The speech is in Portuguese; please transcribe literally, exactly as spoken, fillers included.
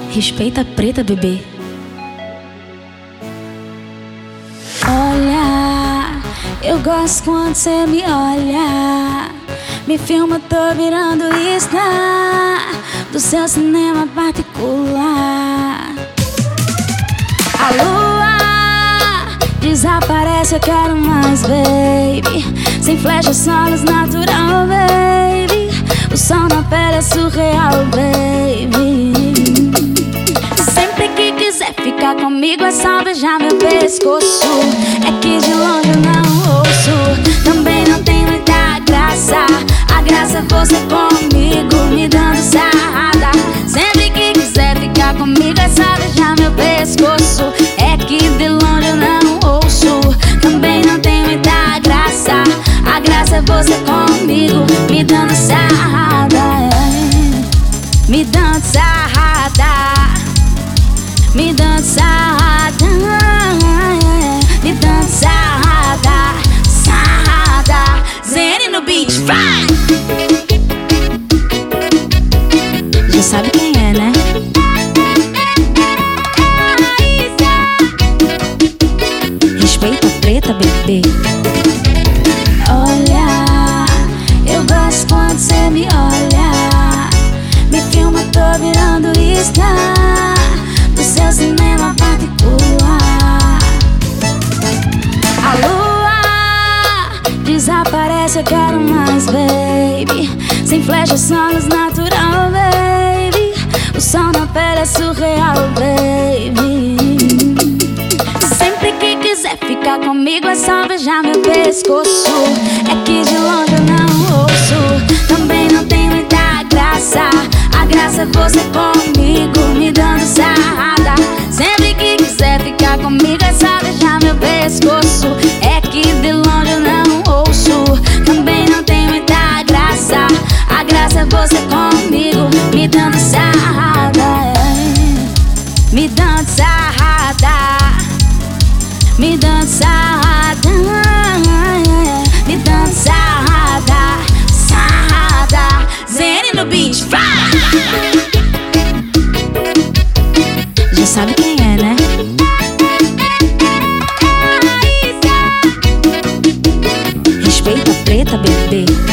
Respeita a preta, bebê. Olha, eu gosto quando cê me olha. Me filma, tô virando star do seu cinema particular. A lua desaparece, eu quero mais, baby. Sem flecha, só luz natural, baby. O sol na pele é surreal, baby. Sempre que quiser ficar comigo é só beijar meu pescoço. É que de longe eu não ouço, também não tem muita graça. A graça é você comigo, me dando sarrada. Sempre que quiser ficar comigo é só beijar meu pescoço. É que de longe eu não ouço, também não tem muita graça. A graça é você comigo, me dando sarrada, é. Me dando sarrada, me dando sarrada, é. Me dando sarrada, sarrada. Zene no beat, vai! Já sabe quem é, né? Respeita a preta, bebê. Olha, eu gosto quando cê me olha. Me filma, tô virando star do seu cinema particular. A lua desaparece, eu quero mais, baby. Sem flecha, só luz natural, baby. O sol na pele é surreal, baby. Sempre que quiser ficar comigo é só beijar meu pescoço. É que de longe eu não ouço, também não tem muita graça. A graça é você comigo, me dando sarrada. Sempre que quiser ficar comigo é só beijar meu pescoço. É que de longe eu não ouço, também não tem muita graça. A graça é você comigo, me dando sarrada, é. Me dando sarrada, me dando sarrada, é. Me dando sarrada, sarrada. Zene no beat, vai! Já sabe quem é, né? Respeita a preta, bebê.